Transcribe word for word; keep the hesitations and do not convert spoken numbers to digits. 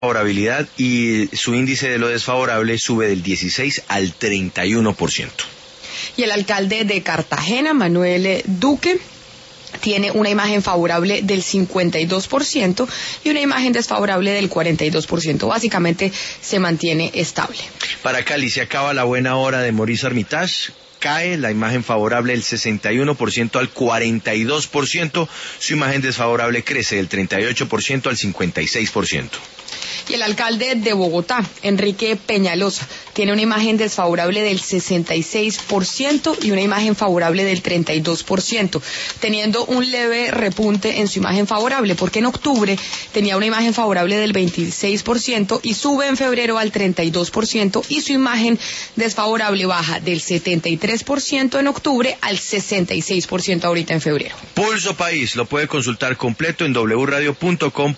favorabilidad y su índice de lo desfavorable sube del dieciséis al treinta y uno por ciento. Y el alcalde de Cartagena, Manuel Duque, tiene una imagen favorable del cincuenta y dos por ciento y una imagen desfavorable del cuarenta y dos por ciento. Básicamente se mantiene estable. Para Cali se acaba la buena hora de Maurice Armitage. Cae la imagen favorable del sesenta y uno por ciento al cuarenta y dos por ciento. Su imagen desfavorable crece del treinta y ocho por ciento al cincuenta y seis por ciento. Y el alcalde de Bogotá, Enrique Peñalosa, tiene una imagen desfavorable del sesenta y seis por ciento y una imagen favorable del treinta y dos por ciento, teniendo un leve repunte en su imagen favorable, porque en octubre tenía una imagen favorable del veintiséis por ciento y sube en febrero al treinta y dos por ciento, y su imagen desfavorable baja del setenta y tres por ciento en octubre al sesenta y seis por ciento ahorita en febrero. Pulso País lo puede consultar completo en w radio punto com